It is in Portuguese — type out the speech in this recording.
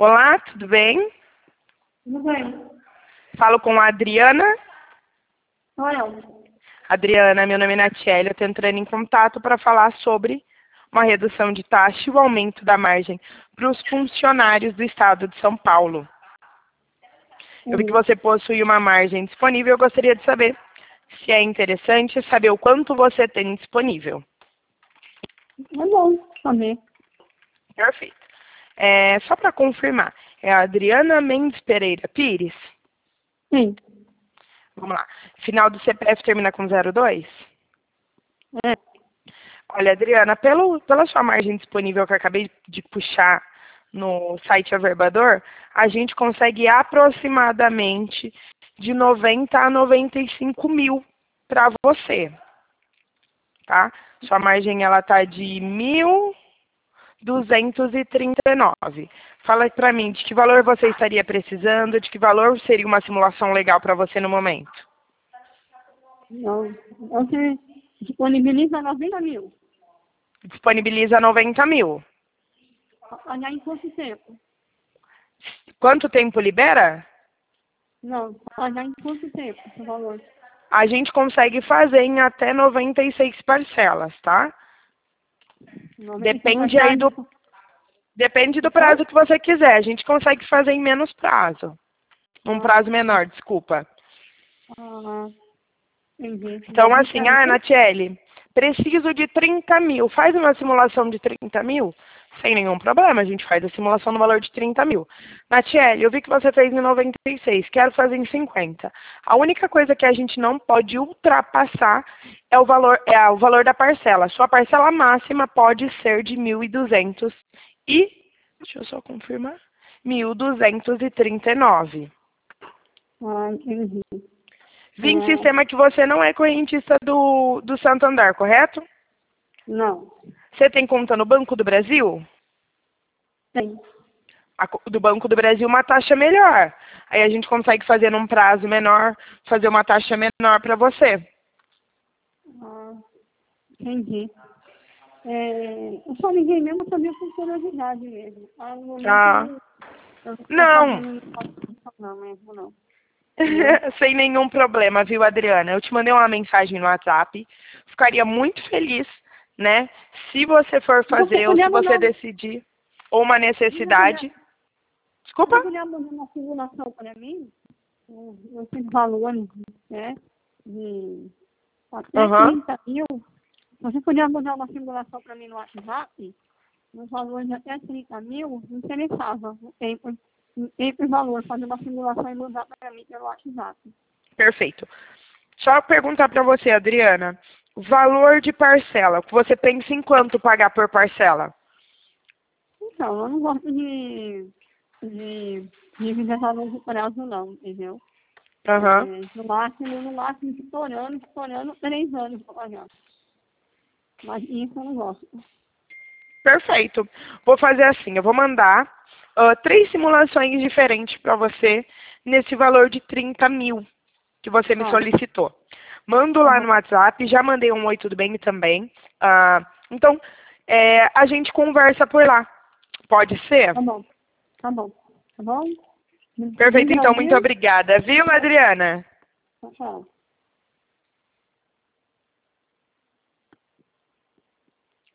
Olá, tudo bem? Tudo bem. Falo com a Adriana. Sou eu. Adriana, meu nome é Natiele, eu estou entrando em contato para falar sobre uma redução de taxa e o aumento da margem para os funcionários do Estado de São Paulo. Eu vi que você possui uma margem disponível, eu gostaria de saber se é interessante saber o quanto você tem disponível. É bom saber. Perfeito. Só para confirmar, é a Adriana Mendes Pereira Pires? Sim. Vamos lá. Final do CPF termina com 02? É. Olha, Adriana, pela sua margem disponível que eu acabei de puxar no site Averbador, a gente consegue aproximadamente de 90 a 95 mil para você, tá? Sua margem ela tá de 1.239. Fala para mim, de que valor você estaria precisando, de que valor seria uma simulação legal para você no momento? Não. Você disponibiliza 90 mil. Disponibiliza 90 mil. Olhar em quanto tempo? Quanto tempo libera? Não. Olhar em quanto tempo esse valor? A gente consegue fazer em até 96 parcelas, tá? 96 Depende do prazo que você quiser. A gente consegue fazer em menos prazo. Um prazo menor, desculpa. Entendi. Então, assim, Natiele, preciso de 30 mil. Faz uma simulação de 30 mil? Sem nenhum problema, a gente faz a simulação no valor de 30 mil. Natiele, eu vi que você fez em 96, quero fazer em 50. A única coisa que a gente não pode ultrapassar é o valor da parcela. Sua parcela máxima pode ser de 1.200 deixa eu só confirmar, 1.239. Entendi. Vi em sistema que você não é correntista do Santander, correto? Não. Você tem conta no Banco do Brasil? Tem. Do Banco do Brasil uma taxa melhor. Aí a gente consegue fazer num prazo menor, fazer uma taxa menor para você. Entendi. Eu só liguei mesmo também por curiosidade mesmo. No momento, eu Não. não mesmo, não. Sem nenhum problema, viu, Adriana? Eu te mandei uma mensagem no WhatsApp. Ficaria muito feliz, né? Se você for fazer ou se você decidir, ou uma necessidade. Desculpa? Você podia mandar uma simulação para mim? Esses valores, né? De até 30 mil. Você podia mandar uma simulação para mim no WhatsApp? Nos valores de até 30 mil, me interessava. Esse valor, fazer uma simulação e mandar para mim pelo WhatsApp. Perfeito. Só perguntar para você, Adriana. Valor de parcela. Você pensa em quanto pagar por parcela? Então, eu não gosto de dividir valor de prazo, não, entendeu? No máximo, estourando 3 anos para pagar. Mas isso eu não gosto. Perfeito. Vou fazer assim, eu vou mandar 3 simulações diferentes para você nesse valor de 30 mil que você me solicitou. Mando lá no WhatsApp, já mandei um oi, tudo bem também. Então, a gente conversa por lá. Pode ser? Tá bom. Tá bom. Tá bom? Perfeito, então, muito obrigada. Viu, Adriana? Tchau.